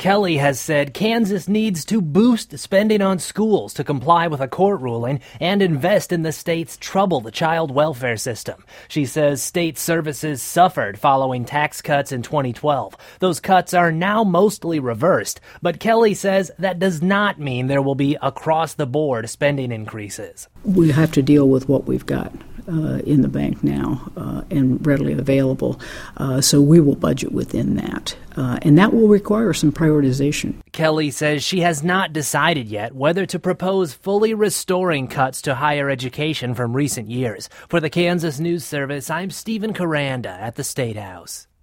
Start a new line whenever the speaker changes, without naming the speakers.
Kelly has said Kansas needs to boost spending on schools to comply with a court ruling and invest in the state's troubled child welfare system. She says state services suffered following tax cuts in 2012. Those cuts are now mostly reversed, but Kelly says that does not mean there will be across-the-board spending increases.
We have to deal with what we've got in the bank now and readily available, so we will budget within that. And that will require some prioritization.
Kelly says she has not decided yet whether to propose fully restoring cuts to higher education from recent years. For the Kansas News Service, I'm Stephen Caranda at the State House.